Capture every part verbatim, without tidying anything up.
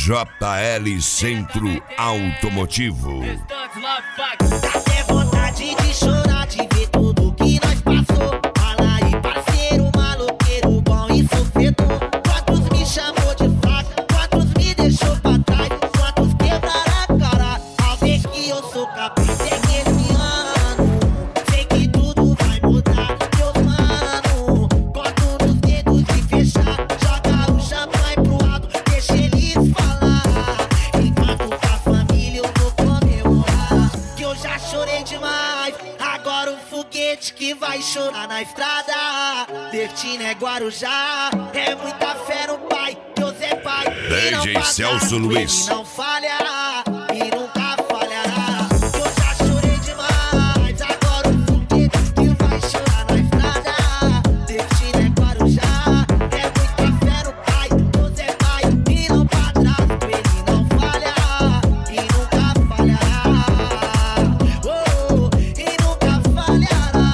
J L Centro Automotivo. Dá até vontade de chorar, de ver tudo que nós passou. Fala aí, parceiro, maloqueiro, bom e sofredor. Quantos me chamou de fraco, quantos me deixou pra trás, quantos quebraram a cara ao ver que eu sou capaz. É que esse ano, sei que tudo vai mudar. Meus mano, corto nos dedos e fechar. Joga o champanhe pro alto, deixa eles falar. Enquanto com a família eu vou comemorar. Que eu já chorei demais, agora o foguete que vai chorar na estrada. Destino é Guarujá, é muita fé no pai, Deus é pai. D J Celso Luiz. Ele não falha e nunca falhará. Que eu já chorei demais, agora o foguete que vai chorar na estrada. Destino é Guarujá, é muita fé no pai, Deus é pai e não padrasto. Ele não falha e nunca falhará. Oh, e nunca falhará.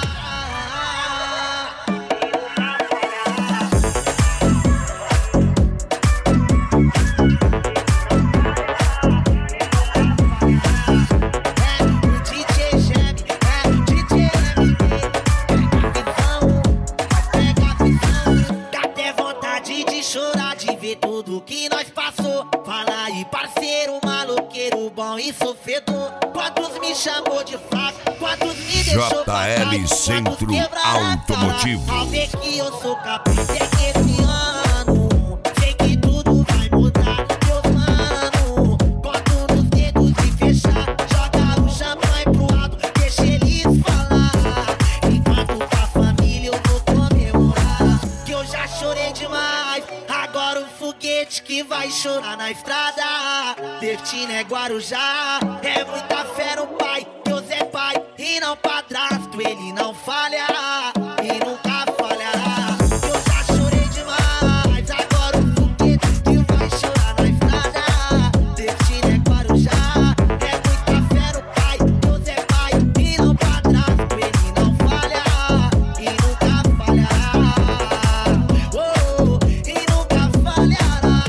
É o D J Geme, é o D J M D. Pega a visão, pega a visão. Dá até vontade de chorar, de ver tudo que nós passou. Fala aí, parceiro, maloqueiro, bom e sofredor. Quantos me chamou de fraco, quantos me deixou pra J L trás, Centro quantos quebraram a cara Automotivo. ao ver que eu sou capaz. É que esse ano, sei que tudo vai mudar. Meus mano, corto nos dedos e fechar. Joga o champanhe pro alto, deixa eles falar. Enquanto com a família eu vou comemorar. Que eu já chorei demais, agora o foguete que vai chorar na estrada. Destino é Guarujá, é muita fé no pai, Deus é pai e não padrasto. Ele não falha e nunca falhará. Que eu já chorei demais, agora o foguete que vai chorar na estrada. Destino é Guarujá, é muita fé no pai, Deus é pai e não padrasto. Ele não falha e nunca falhará. Oh, e nunca falhará.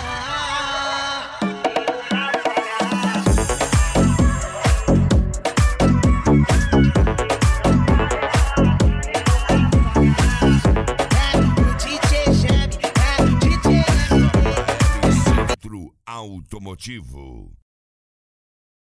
É o D J Geme, é o D J M D. J L Centro Automotivo.